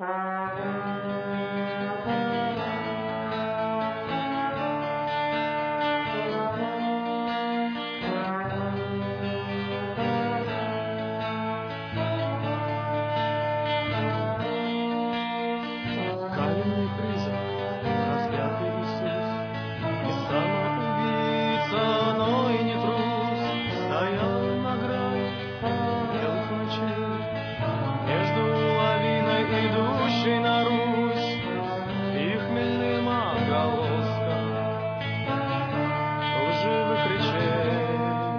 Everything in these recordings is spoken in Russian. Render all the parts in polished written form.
Каменный призрак, распятый Иисус, не самоубийца, но и не трус, стоял на грани белых ночей, между лавиной, идущей на Русь, и хмельным отголоском лживых речей.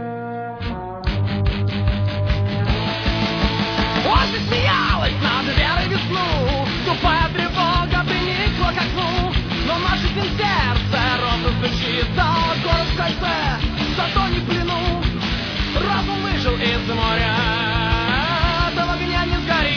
Очень смеялась над верой весну, тупая тревога приникла к окну, но наше с ним сердце ровно стучится, город в кольце, зато не в плену. Разум выжил из моря, да в огня не сгорит.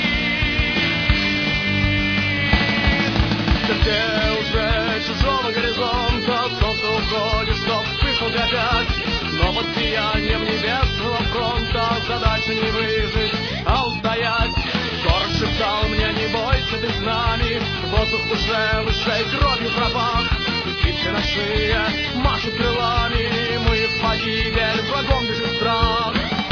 Да где уже чужого горизонта солнце уходит, чтоб вспыхнуть опять, но под сиянием небесного фронта задача не выжить, а устоять. Город шептал мне: не бойся, ты с нами, воздух уже выше кровью пропах, и птицы ночные машут крылами, мы в погибель, врагом бежит страх.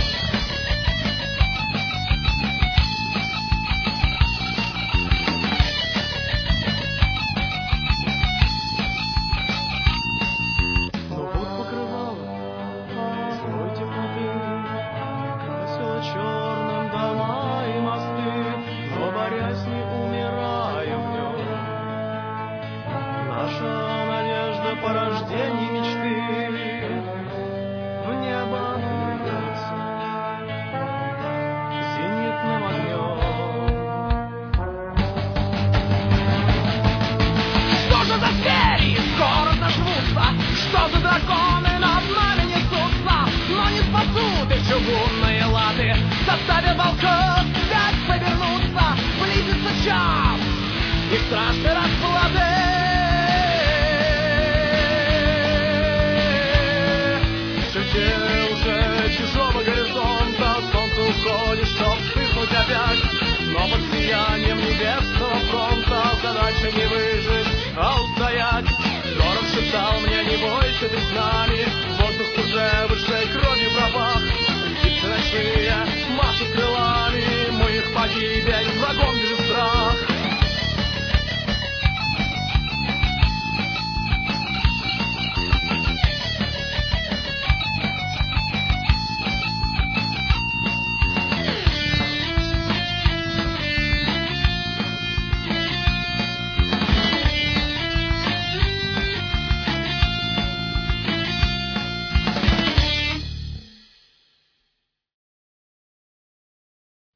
Но вот покрывало злой теплоты красило черным дома и мосты, но борясь не умираем в нем. Наша надежда порождение мечты в небо льется зенитным огнем. Что же за звери скоро зажмутся, что за драконы над нами несутся, но не спасут их чугунные латы, заставив волков опять повернуться. Близится час их страшной расплаты. В черте уже чужого горизонта солнце уходит, чтоб вспыхнуть опять, но под сиянием небесного фронта задача не выжить, а устоять. Город шептал мне: не бойся, ты с нами, воздух уже выше кровью пропах, птицы ночные машут крылами, мы их погибель, врагом бежит.